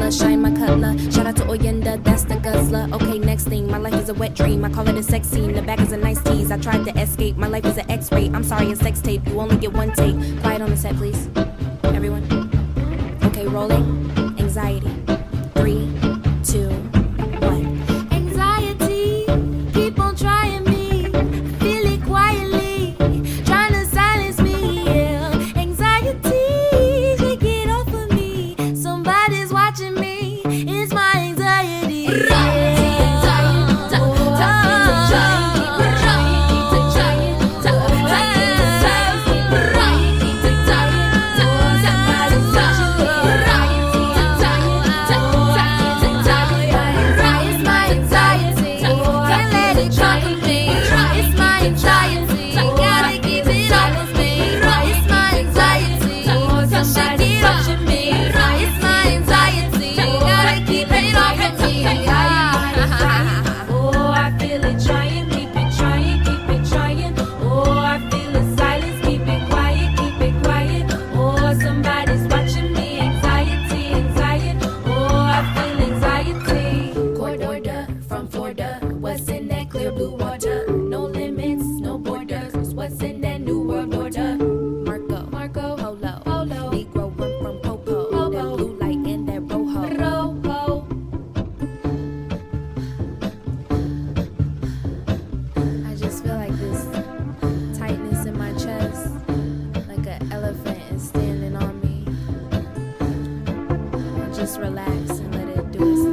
color, shine my cutler. Shout out to Oyenda, that's the guzzler. Okay, next thing, my life is a wet dream. I call it a sex scene, the back is a nice tease. I tried to escape, my life is an X-ray. I'm sorry, a sex tape, you only get one take. Quiet on the set, please. Everyone. Okay, rolling. Anxiety. 3, 2, 1. Anxiety, keep on trying me. Feel it quietly, trying to silence me. Yeah. Anxiety, take it off of me. Somebody's watching me. It's my anxiety. What's in that clear blue water? No limits, no borders. What's in that new world order? Marco, Polo, Negro run from Popo. That blue light and that rojo. I just feel like this tightness in my chest, like an elephant is standing on me. Just relax and let it do its